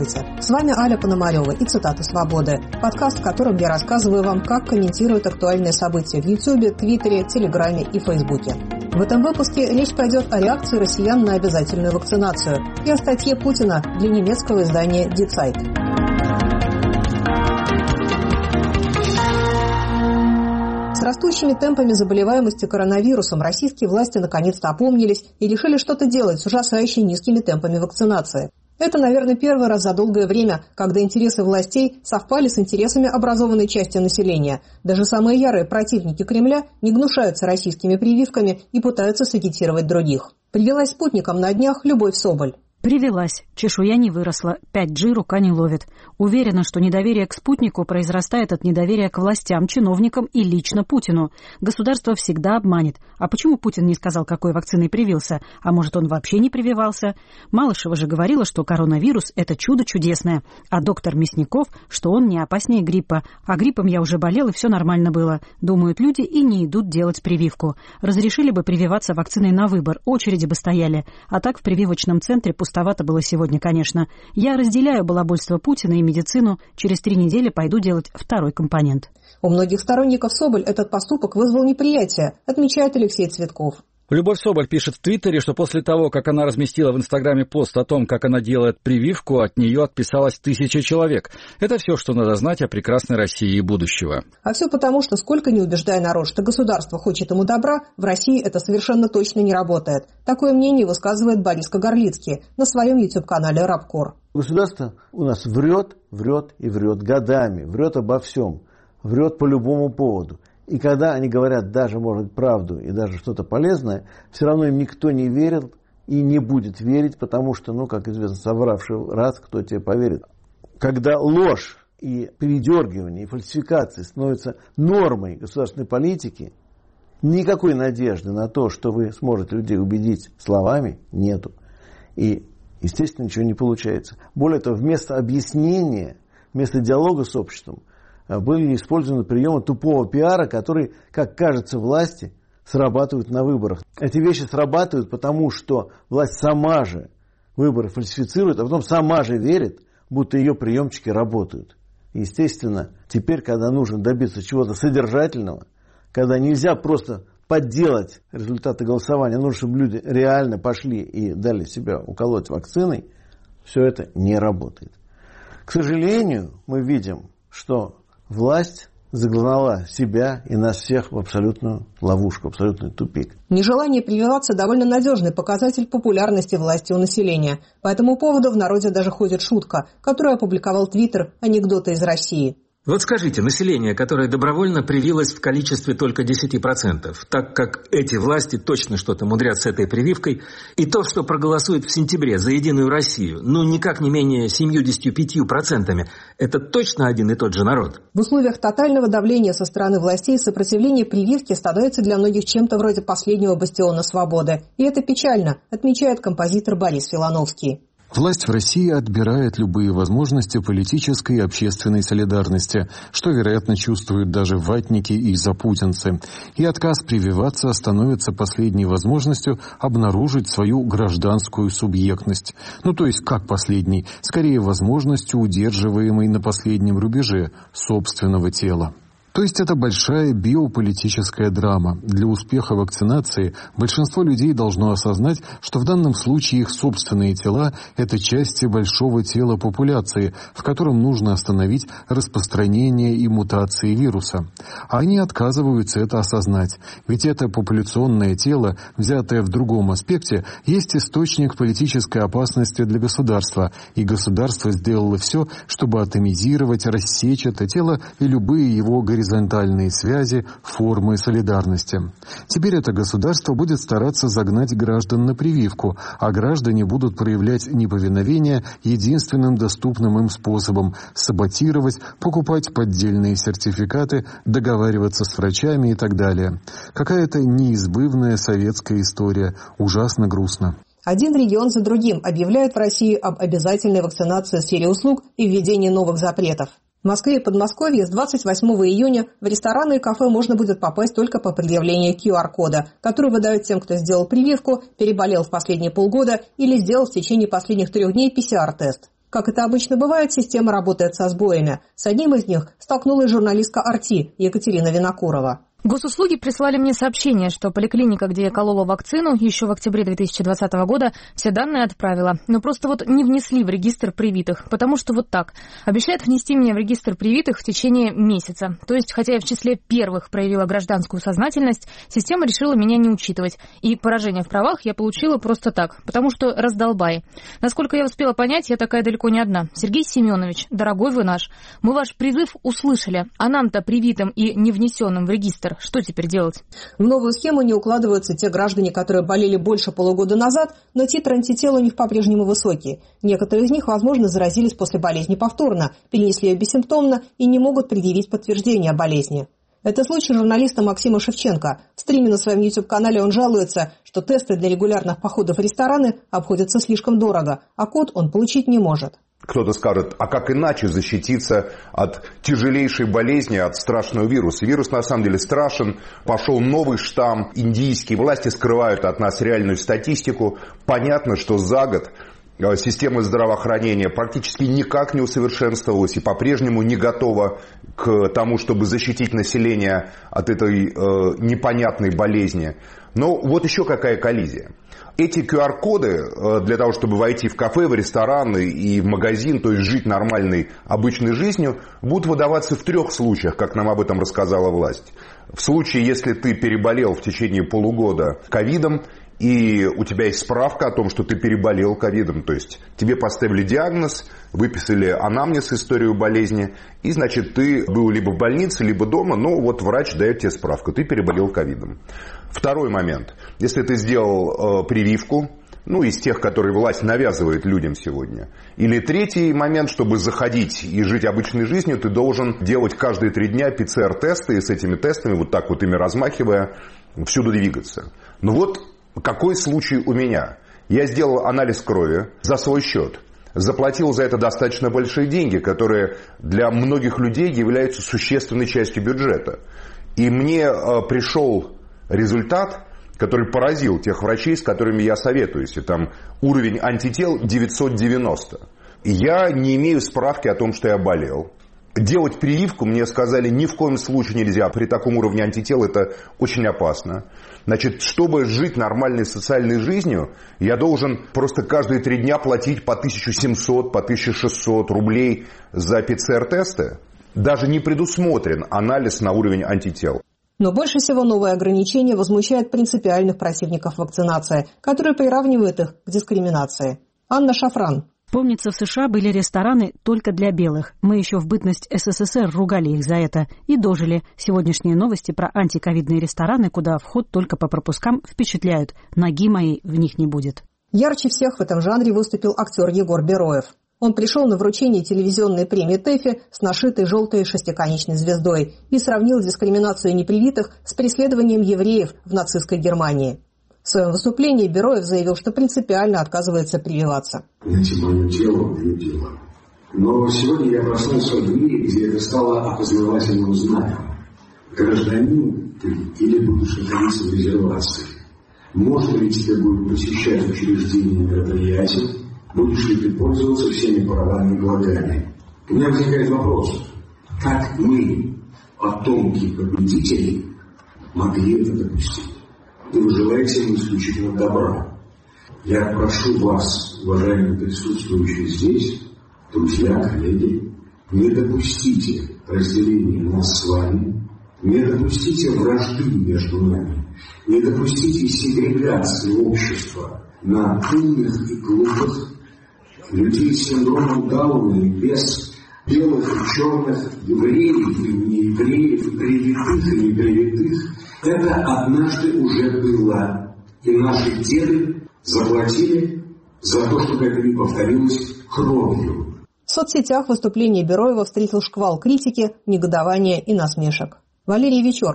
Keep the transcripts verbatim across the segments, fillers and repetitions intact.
Здравствуйте! С вами Аля Пономарева и «Цитаты свободы». Подкаст, в котором я рассказываю вам, как комментируют актуальные события в Ютьюбе, Твиттере, Телеграме и Фейсбуке. В этом выпуске речь пойдет о реакции россиян на обязательную вакцинацию и о статье Путина для немецкого издания Die Zeit. С растущими темпами заболеваемости коронавирусом российские власти наконец-то опомнились и решили что-то делать с ужасающе низкими темпами вакцинации. Это, наверное, первый раз за долгое время, когда интересы властей совпали с интересами образованной части населения. Даже самые ярые противники Кремля не гнушаются российскими прививками и пытаются сагитировать других. Привилась спутником на днях Любовь Соболь. Привелась. Чешуя не выросла. пять джи рука не ловит. Уверена, что недоверие к спутнику произрастает от недоверия к властям, чиновникам и лично Путину. Государство всегда обманет. А почему Путин не сказал, какой вакциной привился? А может, он вообще не прививался? Малышева же говорила, что коронавирус – это чудо чудесное. А доктор Мясников, что он не опаснее гриппа. А гриппом я уже болел, и все нормально было. Думают люди и не идут делать прививку. Разрешили бы прививаться вакциной на выбор, очереди бы стояли. А так в прививочном центре пустовато было сегодня, конечно. Я разделяю балабольство Путина и медицину. Через три недели пойду делать второй компонент. У многих сторонников Соболь этот поступок вызвал неприятие, отмечает Алексей Цветков. Любовь Соболь пишет в Твиттере, что после того, как она разместила в Инстаграме пост о том, как она делает прививку, от нее отписалось тысяча человек. Это все, что надо знать о прекрасной России будущего. А все потому, что сколько не убеждая народ, что государство хочет ему добра, в России это совершенно точно не работает. Такое мнение высказывает Борис Кагарлицкий на своем YouTube-канале «Рабкор». Государство у нас врет, врет и врет годами, врет обо всем, врет по любому поводу. И когда они говорят даже, может быть, правду и даже что-то полезное, все равно им никто не верит и не будет верить, потому что, ну, как известно, совравший раз, кто тебе поверит. Когда ложь и передергивание, и фальсификации становятся нормой государственной политики, никакой надежды на то, что вы сможете людей убедить словами, нету. И, естественно, ничего не получается. Более того, вместо объяснения, вместо диалога с обществом, были использованы приемы тупого пиара, которые, как кажется власти, срабатывают на выборах. Эти вещи срабатывают, потому что власть сама же выборы фальсифицирует, а потом сама же верит, будто ее приемчики работают. Естественно, теперь, когда нужно добиться чего-то содержательного, когда нельзя просто подделать результаты голосования, нужно, чтобы люди реально пошли и дали себя уколоть вакциной, все это не работает. К сожалению, мы видим, что власть загнала себя и нас всех в абсолютную ловушку, абсолютный тупик. Нежелание прививаться довольно надежный показатель популярности власти у населения. По этому поводу в народе даже ходит шутка, которую опубликовал Твиттер «Анекдоты из России». Вот скажите, население, которое добровольно привилось в количестве только десять процентов, так как эти власти точно что-то мудрят с этой прививкой, и то, что проголосует в сентябре за «Единую Россию», ну никак не менее семьдесят пять процентов, это точно один и тот же народ? В условиях тотального давления со стороны властей сопротивление прививке становится для многих чем-то вроде последнего бастиона свободы. И это печально, отмечает композитор Борис Филоновский. Власть в России отбирает любые возможности политической и общественной солидарности, что, вероятно, чувствуют даже ватники и запутинцы. И отказ прививаться становится последней возможностью обнаружить свою гражданскую субъектность. Ну, то есть, как последней? Скорее, возможностью, удерживаемой на последнем рубеже собственного тела. То есть это большая биополитическая драма. Для успеха вакцинации большинство людей должно осознать, что в данном случае их собственные тела – это части большого тела популяции, в котором нужно остановить распространение и мутации вируса. А они отказываются это осознать. Ведь это популяционное тело, взятое в другом аспекте, есть источник политической опасности для государства. И государство сделало все, чтобы атомизировать, рассечь это тело и любые его горизонтальные горизонтальные связи, формы солидарности. Теперь это государство будет стараться загнать граждан на прививку, а граждане будут проявлять неповиновение единственным доступным им способом – саботировать, покупать поддельные сертификаты, договариваться с врачами и так далее. Какая-то неизбывная советская история. Ужасно грустно. Один регион за другим объявляют в России об обязательной вакцинации в сфере услуг и введении новых запретов. В Москве и Подмосковье с двадцать восьмого июня в рестораны и кафе можно будет попасть только по предъявлению ку ар кода, который выдают тем, кто сделал прививку, переболел в последние полгода или сделал в течение последних трех дней пи си ар тест. Как это обычно бывает, система работает со сбоями. С одним из них столкнулась журналистка «Арти» Екатерина Винокурова. Госуслуги прислали мне сообщение, что поликлиника, где я колола вакцину, еще в октябре две тысячи двадцатого года все данные отправила. Но просто вот не внесли в регистр привитых, потому что вот так. Обещают внести меня в регистр привитых в течение месяца. То есть, хотя я в числе первых проявила гражданскую сознательность, система решила меня не учитывать. И поражение в правах я получила просто так, потому что раздолбай. Насколько я успела понять, я такая далеко не одна. Сергей Семенович, дорогой вы наш, мы ваш призыв услышали, а нам-то привитым и не внесенным в регистр что теперь делать? В новую схему не укладываются те граждане, которые болели больше полугода назад, но титр антител у них по-прежнему высокий. Некоторые из них, возможно, заразились после болезни повторно, перенесли ее бессимптомно и не могут предъявить подтверждение о болезни. Это случай журналиста Максима Шевченко. В стриме на своем YouTube-канале он жалуется, что тесты для регулярных походов в рестораны обходятся слишком дорого, а код он получить не может. Кто-то скажет, а как иначе защититься от тяжелейшей болезни, от страшного вируса? Вирус на самом деле страшен. Пошел новый штамм индийский. Власти скрывают от нас реальную статистику. Понятно, что за год система здравоохранения практически никак не усовершенствовалась и по-прежнему не готова к тому, чтобы защитить население от этой э, непонятной болезни. Но вот еще какая коллизия. Эти ку ар коды для того, чтобы войти в кафе, в ресторан и в магазин, то есть жить нормальной, обычной жизнью, будут выдаваться в трех случаях, как нам об этом рассказала власть. В случае, если ты переболел в течение полугода ковидом, и у тебя есть справка о том, что ты переболел ковидом, то есть тебе поставили диагноз, выписали анамнез, историю болезни, и, значит, ты был либо в больнице, либо дома, но вот врач дает тебе справку, ты переболел ковидом. Второй момент. Если ты сделал э, прививку, ну, из тех, которые власть навязывает людям сегодня. Или третий момент, чтобы заходить и жить обычной жизнью, ты должен делать каждые три дня пэ цэ эр-тесты, и с этими тестами, вот так вот ими размахивая, всюду двигаться. Ну вот, какой случай у меня? Я сделал анализ крови за свой счет. Заплатил за это достаточно большие деньги, которые для многих людей являются существенной частью бюджета. И мне э, пришел результат, который поразил тех врачей, с которыми я советуюсь. И там уровень антител девятьсот девяносто. И я не имею справки о том, что я болел. Делать прививку мне сказали ни в коем случае нельзя. При таком уровне антител это очень опасно. Значит, чтобы жить нормальной социальной жизнью, я должен просто каждые три дня платить по тысяча семьсот, по тысяча шестьсот рублей за пэ цэ эр-тесты. Даже не предусмотрен анализ на уровень антител. Но больше всего новые ограничения возмущают принципиальных противников вакцинации, которые приравнивают их к дискриминации. Анна Шафран. Помнится, в США были рестораны только для белых. Мы еще в бытность эс эс эс эр ругали их за это и дожили. Сегодняшние новости про антиковидные рестораны, куда вход только по пропускам, впечатляют. Ноги моей в них не будет. Ярче всех в этом жанре выступил актер Егор Бероев. Он пришел на вручение телевизионной премии ТЭФИ с нашитой желтой шестиконечной звездой и сравнил дискриминацию непривитых с преследованием евреев в нацистской Германии. В своем выступлении Бероев заявил, что принципиально отказывается прививаться. Знаете, мое тело, мое дело. Но сегодня я проснулся в мире, где это стало опознавательным знаком. Гражданин ты или будешь находиться в резервации? Можно ли тебе будет посещать учреждения и мероприятия? Будешь ли ты пользоваться всеми правами и благами? У меня возникает вопрос. Как мы, потомки победителей, могли это допустить? И вы желаете им исключительно добра. Я прошу вас, уважаемые присутствующие здесь, друзья, коллеги, не допустите разделения нас с вами, не допустите вражды между нами, не допустите сегрегации общества на умных и глупых, людей с синдромом Дауна и без белых и черных, евреев и неевреев, привитых и непривитых. Это однажды уже было. И наши деды заплатили за то, чтобы это не повторилось кровью. В соцсетях выступление Бероева встретил шквал критики, негодования и насмешек. Валерий Вечерко.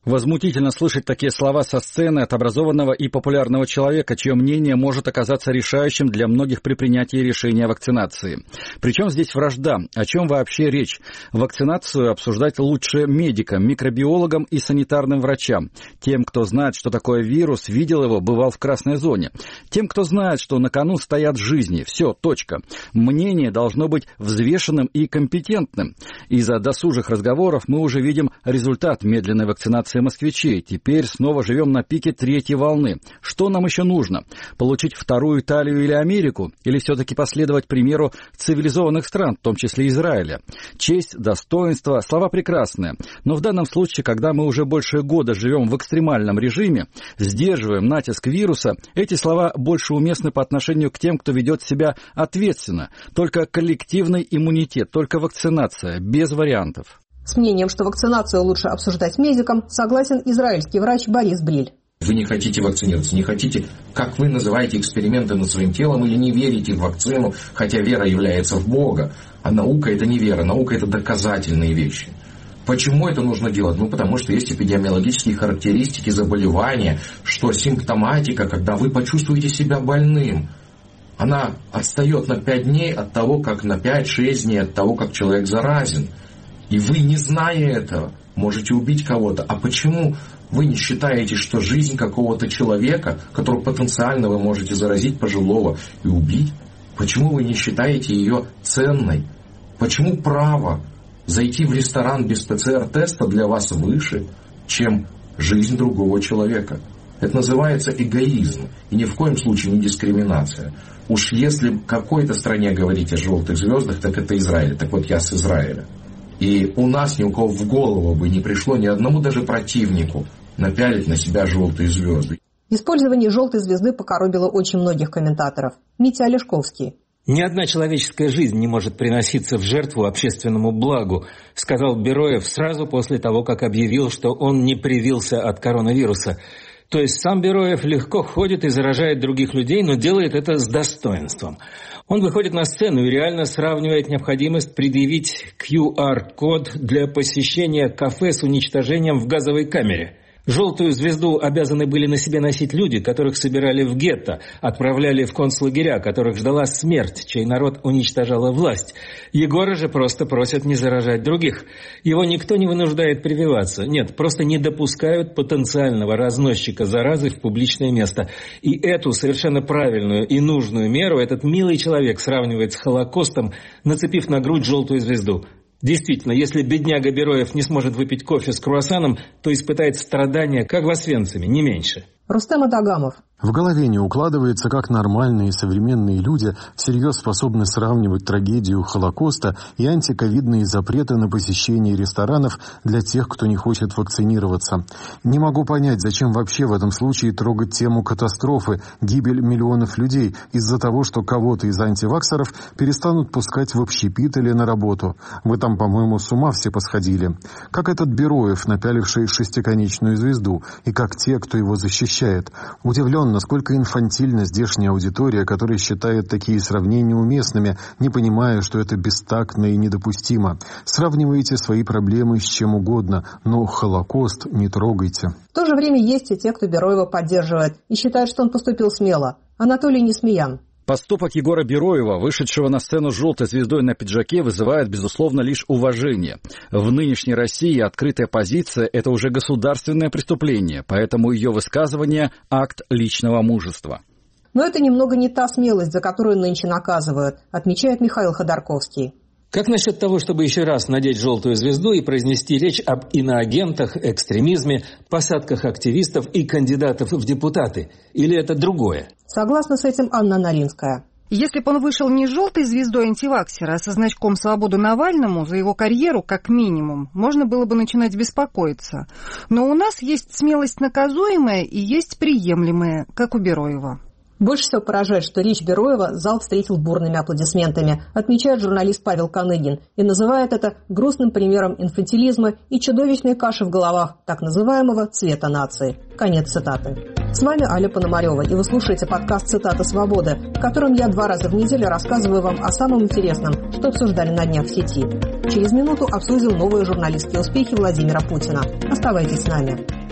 Возмутительно слышать такие слова со сцены от образованного и популярного человека, чье мнение может оказаться решающим для многих при принятии решения о вакцинации. Причем здесь вражда? О чем вообще речь? Вакцинацию обсуждать лучше медикам, микробиологам и санитарным врачам. Тем, кто знает, что такое вирус, видел его, бывал в красной зоне. Тем, кто знает, что на кону стоят жизни. Все, точка. Мнение должно быть взвешенным и компетентным. Из-за досужих разговоров мы уже видим результат медленной вакцинации москвичей. Теперь снова живем на пике третьей волны. Что нам еще нужно? Получить вторую Италию или Америку? Или все-таки последовать примеру цивилизованных стран, в том числе Израиля? Честь, достоинство, слова прекрасные. Но в данном случае, когда мы уже больше года живем в экстремальном режиме, сдерживаем натиск вируса, эти слова больше уместны по отношению к тем, кто ведет себя ответственно. Только коллективный иммунитет, только вакцинация, без вариантов. С мнением, что вакцинацию лучше обсуждать медикам, согласен израильский врач Борис Бриль. Вы не хотите вакцинироваться, не хотите, как вы называете, эксперименты над своим телом, или не верите в вакцину, хотя вера является в Бога, а наука это не вера, наука это доказательные вещи. Почему это нужно делать? Ну, потому что есть эпидемиологические характеристики заболевания, что симптоматика, когда вы почувствуете себя больным, она отстает на пять дней от того, как на пять-шесть дней от того, как человек заразен. И вы, не зная этого, можете убить кого-то. А почему вы не считаете, что жизнь какого-то человека, которого потенциально вы можете заразить, пожилого, и убить, почему вы не считаете ее ценной? Почему право зайти в ресторан без ПЦР-теста для вас выше, чем жизнь другого человека? Это называется эгоизм. И ни в коем случае не дискриминация. Уж если в какой-то стране говорить о желтых звездах, так это Израиль. Так вот, я с Израиля. И у нас ни у кого в голову бы не пришло, ни одному даже противнику, напялить на себя желтые звезды. Использование желтой звезды покоробило очень многих комментаторов. Митя Олешковский. Ни одна человеческая жизнь не может приноситься в жертву общественному благу, сказал Бероев сразу после того, как объявил, что он не привился от коронавируса. То есть сам Бероев легко ходит и заражает других людей, но делает это с достоинством. Он выходит на сцену и реально сравнивает необходимость предъявить ку ар код для посещения кафе с уничтожением в газовой камере. Желтую звезду обязаны были на себе носить люди, которых собирали в гетто, отправляли в концлагеря, которых ждала смерть, чей народ уничтожала власть. Егора же просто просят не заражать других. Его никто не вынуждает прививаться. Нет, просто не допускают потенциального разносчика заразы в публичное место. И эту совершенно правильную и нужную меру этот милый человек сравнивает с Холокостом, нацепив на грудь желтую звезду. Действительно, если бедняга Бероев не сможет выпить кофе с круассаном, то испытает страдания, как в Освенциме, не меньше. Рустем Адагамов. В голове не укладывается, как нормальные современные люди всерьез способны сравнивать трагедию Холокоста и антиковидные запреты на посещение ресторанов для тех, кто не хочет вакцинироваться. Не могу понять, зачем вообще в этом случае трогать тему катастрофы, гибель миллионов людей из-за того, что кого-то из антиваксеров перестанут пускать в общепит или на работу. Вы там, по-моему, с ума все посходили. Как этот Бероев, напяливший шестиконечную звезду, и как те, кто его защищает. Удивлен, насколько инфантильна здешняя аудитория, которая считает такие сравнения уместными, не понимая, что это бестактно и недопустимо. Сравнивайте свои проблемы с чем угодно, но Холокост не трогайте. В то же время есть и те, кто Бероева поддерживает и считает, что он поступил смело. Анатолий Несмеян. Поступок Егора Бероева, вышедшего на сцену с желтой звездой на пиджаке, вызывает, безусловно, лишь уважение. В нынешней России открытая позиция – это уже государственное преступление, поэтому ее высказывание – акт личного мужества. Но это немного не та смелость, за которую нынче наказывают, отмечает Михаил Ходорковский. Как насчет того, чтобы еще раз надеть желтую звезду и произнести речь об иноагентах, экстремизме, посадках активистов и кандидатов в депутаты? Или это другое? Согласна с этим Анна Наринская. Если бы он вышел не с желтой звездой антиваксера, а со значком «Свободу Навальному», за его карьеру, как минимум, можно было бы начинать беспокоиться. Но у нас есть смелость наказуемая и есть приемлемая, как у Бероева. Больше всего поражает, что речь Бероева зал встретил бурными аплодисментами, отмечает журналист Павел Каныгин, и называет это грустным примером инфантилизма и чудовищной каши в головах так называемого цвета нации. Конец цитаты. С вами Аля Пономарева, и вы слушаете подкаст «Цитата свободы», в котором я два раза в неделю рассказываю вам о самом интересном, что обсуждали на днях в сети. Через минуту обсудим новые журналистские успехи Владимира Путина. Оставайтесь с нами.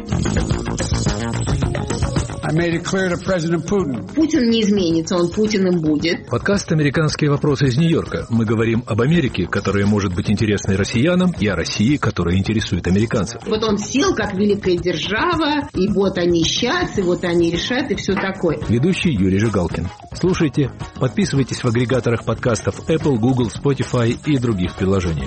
Путин не изменится, он Путиным будет. Подкаст «Американские вопросы» из Нью-Йорка. Мы говорим об Америке, которая может быть интересной россиянам, и о России, которая интересует американцев. Вот он сел, как великая держава, и вот они сейчас, и вот они решат, и все такое. Ведущий Юрий Жигалкин. Слушайте, подписывайтесь в агрегаторах подкастов Apple, Google, Spotify и других приложениях.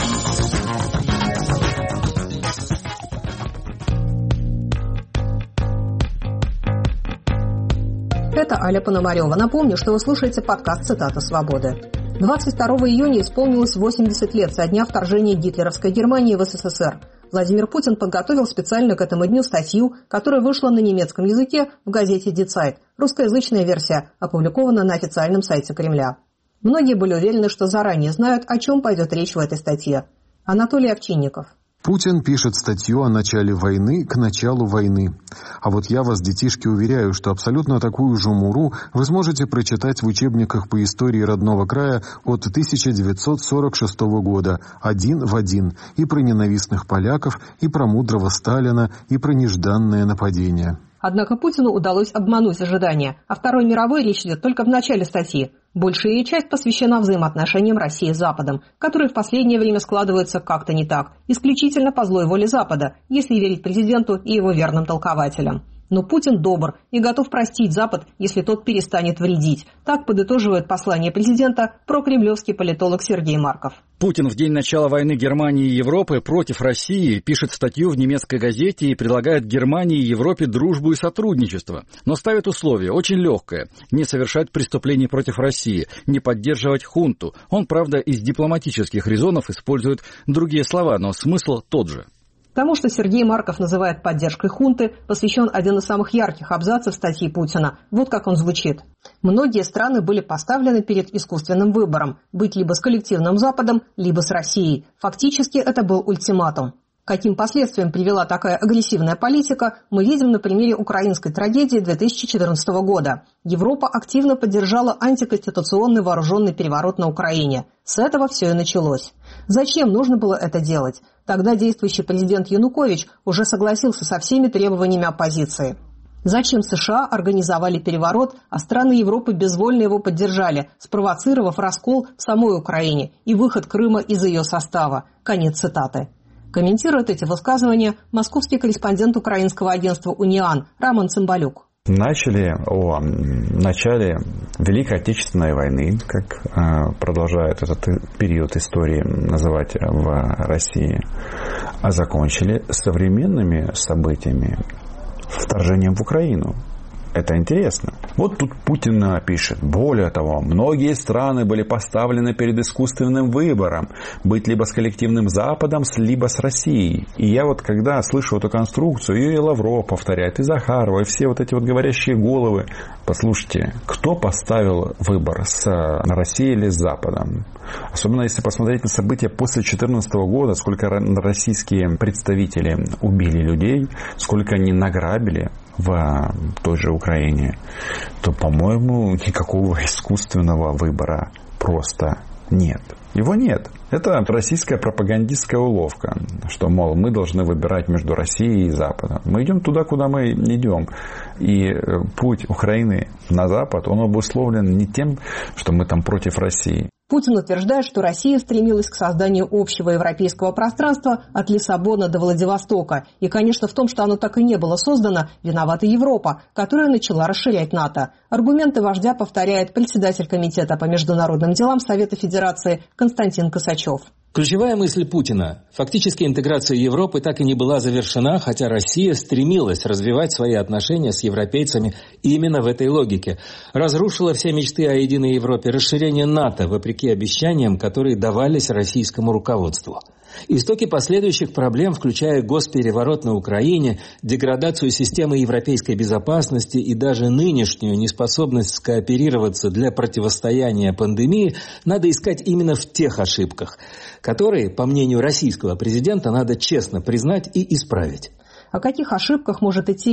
Это Аля Пономарева. Напомню, что вы слушаете подкаст «Цитата свободы». двадцать второго июня исполнилось восемьдесят лет со дня вторжения гитлеровской Германии в СССР. Владимир Путин подготовил специально к этому дню статью, которая вышла на немецком языке в газете «Die Zeit». Русскоязычная версия опубликована на официальном сайте Кремля. Многие были уверены, что заранее знают, о чем пойдет речь в этой статье. Анатолий Овчинников. Путин пишет статью о начале войны к началу войны. А вот я вас, детишки, уверяю, что абсолютно такую же муру вы сможете прочитать в учебниках по истории родного края от тысяча девятьсот сорок шестого года, один в один, и про ненавистных поляков, и про мудрого Сталина, и про нежданное нападение. Однако Путину удалось обмануть ожидания. О Второй мировой речь идет только в начале статьи. Большая ее часть посвящена взаимоотношениям России с Западом, которые в последнее время складываются как-то не так, исключительно по злой воле Запада, если верить президенту и его верным толкователям. Но Путин добр и готов простить Запад, если тот перестанет вредить. Так подытоживает послание президента прокремлевский политолог Сергей Марков. Путин в день начала войны Германии и Европы против России пишет статью в немецкой газете и предлагает Германии и Европе дружбу и сотрудничество. Но ставит условие очень легкое – не совершать преступлений против России, не поддерживать хунту. Он, правда, из дипломатических резонов использует другие слова, но смысл тот же. Тому, что Сергей Марков называет поддержкой хунты, посвящен один из самых ярких абзацев статьи Путина. Вот как он звучит. Многие страны были поставлены перед искусственным выбором – быть либо с коллективным Западом, либо с Россией. Фактически это был ультиматум. Каким последствиям привела такая агрессивная политика, мы видим на примере украинской трагедии две тысячи четырнадцатого года. Европа активно поддержала антиконституционный вооруженный переворот на Украине. С этого все и началось. Зачем нужно было это делать? Тогда действующий президент Янукович уже согласился со всеми требованиями оппозиции. Зачем США организовали переворот, а страны Европы безвольно его поддержали, спровоцировав раскол в самой Украине и выход Крыма из ее состава? Конец цитаты. Комментирует эти высказывания московский корреспондент украинского агентства «Униан» Роман Цымбалюк. Начали о начале Великой Отечественной войны, как э, продолжают этот период истории называть в России, а закончили современными событиями, вторжением в Украину. Это интересно. Вот тут Путин пишет. Более того, многие страны были поставлены перед искусственным выбором. Быть либо с коллективным Западом, либо с Россией. И я вот когда слышу эту конструкцию, и Лавров повторяет, и Захарова, и все вот эти вот говорящие головы. Послушайте, кто поставил выбор, с Россией или с Западом? Особенно если посмотреть на события после две тысячи четырнадцатого года, сколько российские представители убили людей, сколько они награбили в той же Украине, то, по-моему, никакого искусственного выбора просто нет. Его нет. Это российская пропагандистская уловка, что, мол, мы должны выбирать между Россией и Западом. Мы идем туда, куда мы идем. И путь Украины на Запад, он обусловлен не тем, что мы там против России. Путин утверждает, что Россия стремилась к созданию общего европейского пространства от Лиссабона до Владивостока. И, конечно, в том, что оно так и не было создано, виновата Европа, которая начала расширять НАТО. Аргументы вождя повторяет председатель Комитета по международным делам Совета Федерации Константин Косачев. Ключевая мысль Путина. Фактически интеграция Европы так и не была завершена, хотя Россия стремилась развивать свои отношения с европейцами именно в этой логике. Разрушила все мечты о единой Европе, расширение НАТО, вопреки обещаниям, которые давались российскому руководству. Истоки последующих проблем, включая госпереворот на Украине, деградацию системы европейской безопасности и даже нынешнюю неспособность скооперироваться для противостояния пандемии, надо искать именно в тех ошибках, которые, по мнению российского президента, надо честно признать и исправить. О каких ошибках может идти речь?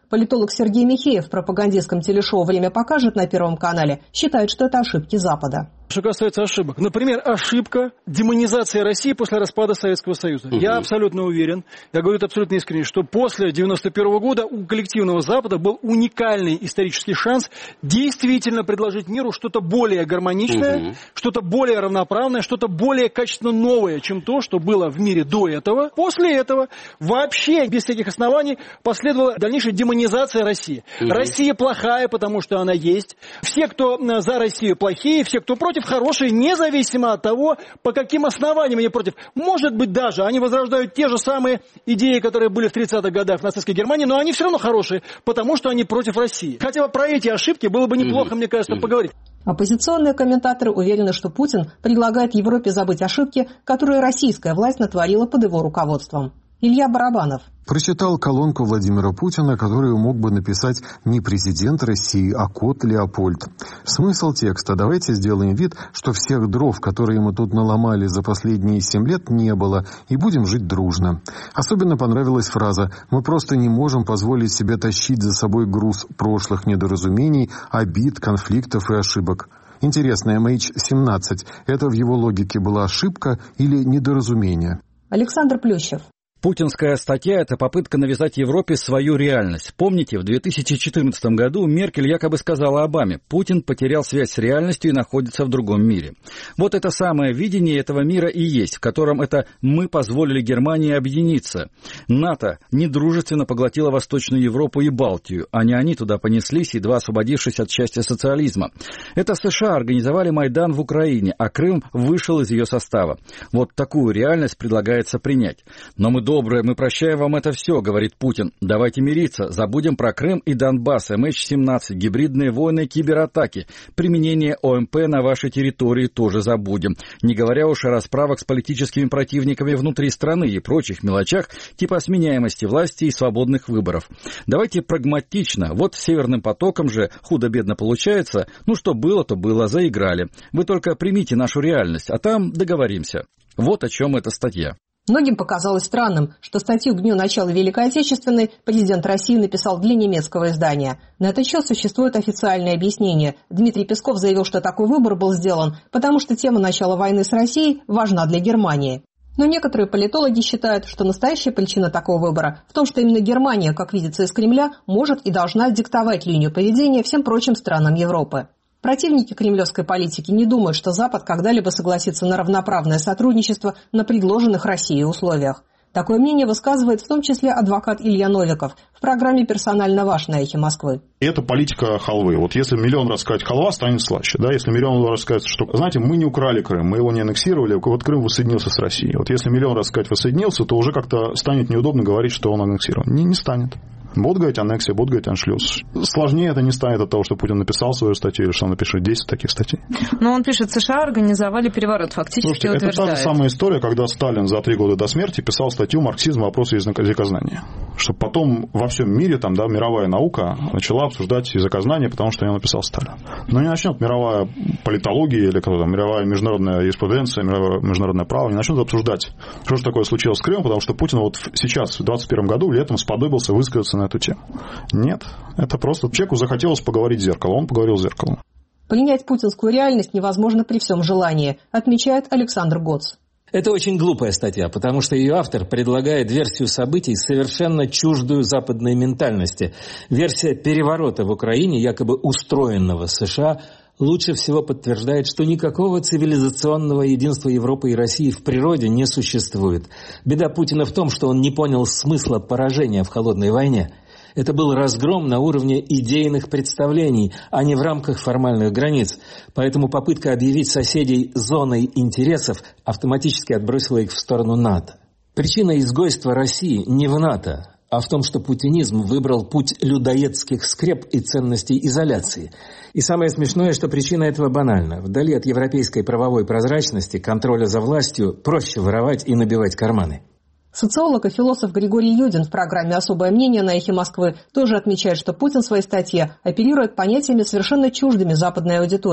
Политолог Сергей Михеев в пропагандистском телешоу «Время покажет» на Первом канале считает, что это ошибки Запада. Что касается ошибок. Например, ошибка демонизации России после распада Советского Союза. Угу. Я абсолютно уверен, я говорю это абсолютно искренне, что после девяносто первого года у коллективного Запада был уникальный исторический шанс действительно предложить миру что-то более гармоничное, угу. что-то более равноправное, что-то более качественно новое, чем то, что было в мире до этого. После этого вообще без всяких оснований последовала дальнейшая демонизация России. Угу. Россия плохая, потому что она есть. Все, кто за Россию, плохие, все, кто против, хорошие, независимо от того, по каким основаниям они против. Может быть, даже они возрождают те же самые идеи, которые были в тридцатых годах в нацистской Германии, но они все равно хорошие, потому что они против России. Хотя бы про эти ошибки было бы неплохо, mm-hmm. мне кажется, mm-hmm. поговорить. Оппозиционные комментаторы уверены, что Путин предлагает Европе забыть ошибки, которые российская власть натворила под его руководством. Илья Барабанов. Прочитал колонку Владимира Путина, которую мог бы написать не президент России, а кот Леопольд. Смысл текста: давайте сделаем вид, что всех дров, которые мы тут наломали за последние семь лет, не было, и будем жить дружно. Особенно понравилась фраза: мы просто не можем позволить себе тащить за собой груз прошлых недоразумений, обид, конфликтов и ошибок. Интересно, эм эйч семнадцать – это в его логике была ошибка или недоразумение? Александр Плющев. Путинская статья – это попытка навязать Европе свою реальность. Помните, в две тысячи четырнадцатом году Меркель якобы сказала Обаме: Путин потерял связь с реальностью и находится в другом мире. Вот это самое видение этого мира и есть, в котором это мы позволили Германии объединиться. НАТО недружественно поглотило Восточную Европу и Балтию, а не они туда понеслись, едва освободившись от счастья социализма. Это США организовали Майдан в Украине, а Крым вышел из ее состава. Вот такую реальность предлагается принять. Но мы доброе, мы прощаем вам это все, говорит Путин. Давайте мириться, забудем про Крым и Донбасс, эм эйч семнадцать, гибридные войны, кибератаки, применение о эм пэ на вашей территории тоже забудем. Не говоря уж о расправах с политическими противниками внутри страны и прочих мелочах, типа сменяемости власти и свободных выборов. Давайте прагматично. Вот с Северным потоком же худо-бедно получается. Ну что было, то было, заиграли. Вы только примите нашу реальность, а там договоримся. Вот о чем эта статья. Многим показалось странным, что статью к дню начала Великой Отечественной президент России написал для немецкого издания. На этот счет существует официальное объяснение. Дмитрий Песков заявил, что такой выбор был сделан, потому что тема начала войны с Россией важна для Германии. Но некоторые политологи считают, что настоящая причина такого выбора в том, что именно Германия, как видится из Кремля, может и должна диктовать линию поведения всем прочим странам Европы. Противники кремлевской политики не думают, что Запад когда-либо согласится на равноправное сотрудничество на предложенных Россией условиях. Такое мнение высказывает в том числе адвокат Илья Новиков в программе «Персонально ваш» на «Эхе Москвы». Это политика халвы. Вот если миллион раз сказать халва, станет слаще. Да? Если миллион раз сказать, что, знаете, мы не украли Крым, мы его не аннексировали, вот Крым воссоединился с Россией. Вот если миллион раз сказать воссоединился, то уже как-то станет неудобно говорить, что он аннексирован. Не, не станет. Будут говорить аннексия, будут говорить аншлюз. Сложнее это не станет от того, что Путин написал свою статью, или что он напишет десять таких статей. Но он пишет, США организовали переворот, фактически. Слушайте, утверждает. Это та же самая история, когда Сталин за три года до смерти писал статью «Марксизм. Вопросы языкознания». Чтобы потом во всем мире, там, да, мировая наука начала обсуждать языкознание, потому что его написал Сталин. Но не начнет мировая политология или кто-то, мировая международная юриспруденция, мировое международное право, не начнет обсуждать, что же такое случилось с Крымом, потому что Путин вот сейчас, в двадцать первом году, летом сподобился высказаться на эту тему. Нет, это просто человеку захотелось поговорить с зеркалом, он поговорил с зеркалом. Принять путинскую реальность невозможно при всем желании, отмечает Александр Гоц. Это очень глупая статья, потому что ее автор предлагает версию событий, совершенно чуждую западной ментальности. Версия переворота в Украине, якобы устроенного США, лучше всего подтверждает, что никакого цивилизационного единства Европы и России в природе не существует. Беда Путина в том, что он не понял смысла поражения в холодной войне. Это был разгром на уровне идейных представлений, а не в рамках формальных границ. Поэтому попытка объявить соседей зоной интересов автоматически отбросила их в сторону НАТО. Причина изгойства России не в НАТО, а в том, что путинизм выбрал путь людоедских скреп и ценностей изоляции. И самое смешное, что причина этого банальна. Вдали от европейской правовой прозрачности, контроля за властью, проще воровать и набивать карманы. Социолог и философ Григорий Юдин в программе «Особое мнение» на «Эхе Москвы» тоже отмечает, что Путин в своей статье оперирует понятиями, совершенно чуждыми западной аудитории.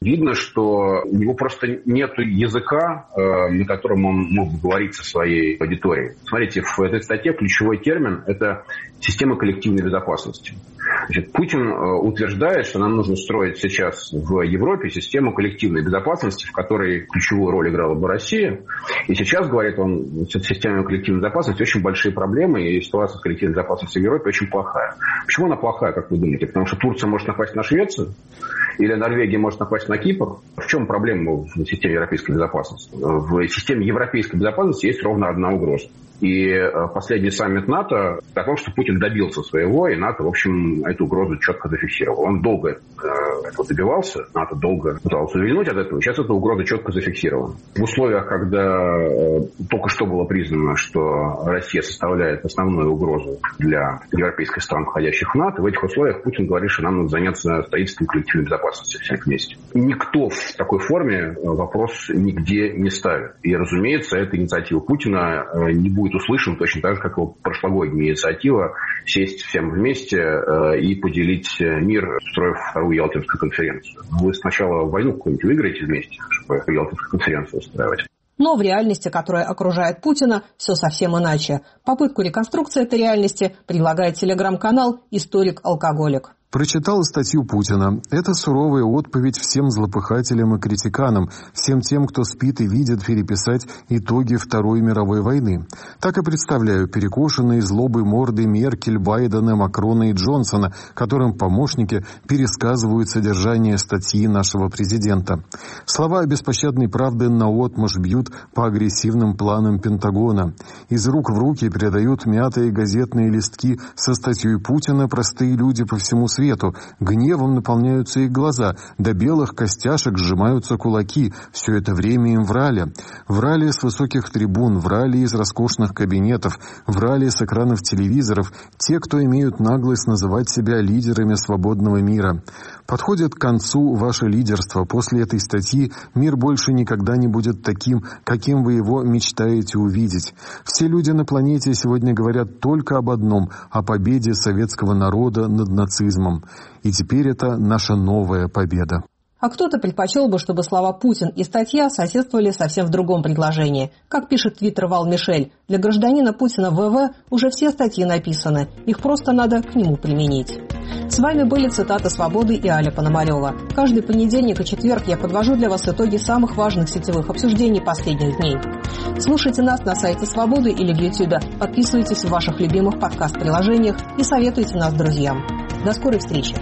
видно, что у него просто нет языка, на котором он мог бы говорить со своей аудиторией. Смотрите, в этой статье ключевой термин – это система коллективной безопасности. Значит, Путин утверждает, что нам нужно строить сейчас в Европе систему коллективной безопасности, в которой ключевую роль играла бы Россия. И сейчас, говорит он, с системой коллективной безопасности очень большие проблемы, и ситуация с коллективной безопасностью в Европе очень плохая. Почему она плохая, как вы думаете? Потому что Турция может напасть на Швецию? Или Норвегия может напасть на Кипр? В чем проблема в системе европейской безопасности? В системе европейской безопасности есть ровно одна угроза. И последний саммит НАТО о том, что Путин добился своего, и НАТО, в общем, эту угрозу четко зафиксировал. Он долго этого добивался, НАТО долго пытался увильнуть от этого. Сейчас эта угроза четко зафиксирована. В условиях, когда только что было признано, что Россия составляет основную угрозу для европейских стран, входящих в НАТО, в этих условиях Путин говорит, что нам надо заняться строительством коллективной безопасности всех вместе. Никто в такой форме вопрос нигде не ставит. И, разумеется, эта инициатива Путина не будет услышан точно так же, как его прошлогодняя инициатива сесть всем вместе э, и поделить мир, устроив вторую Ялтинскую конференцию. Вы сначала войну какую-нибудь выиграете вместе, чтобы Ялтинскую конференцию устраивать. Но в реальности, которая окружает Путина, все совсем иначе. Попытку реконструкции этой реальности предлагает телеграм-канал «Историк-алкоголик». Прочитал статью Путина. Это суровая отповедь всем злопыхателям и критиканам, всем тем, кто спит и видит переписать итоги Второй мировой войны. Так и представляю перекошенные злобой морды Меркель, Байдена, Макрона и Джонсона, которым помощники пересказывают содержание статьи нашего президента. Слова беспощадной правды наотмашь бьют по агрессивным планам Пентагона. Из рук в руки передают мятые газетные листки со статьей Путина простые люди по всему свету. Гневом наполняются их глаза, до белых костяшек сжимаются кулаки. Все это время им врали. Врали с высоких трибун, врали из роскошных кабинетов, врали с экранов телевизоров те, кто имеют наглость называть себя лидерами свободного мира. Подходит к концу ваше лидерство. После этой статьи мир больше никогда не будет таким, каким вы его мечтаете увидеть. Все люди на планете сегодня говорят только об одном – о победе советского народа над нацизмом. И теперь это наша новая победа. А кто-то предпочел бы, чтобы слова «Путин» и статья соседствовали совсем в другом предложении. Как пишет твиттер Вал Мишель, для гражданина Путина ВВ уже все статьи написаны, их просто надо к нему применить. С вами были цитаты «Свободы» и Аля Пономарева. Каждый понедельник и четверг я подвожу для вас итоги самых важных сетевых обсуждений последних дней. Слушайте нас на сайте «Свободы» или в Ютьюбе, подписывайтесь в ваших любимых подкаст-приложениях и советуйте нас друзьям. До скорой встречи!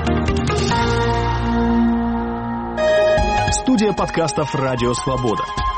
Студия подкастов «Радио Свобода».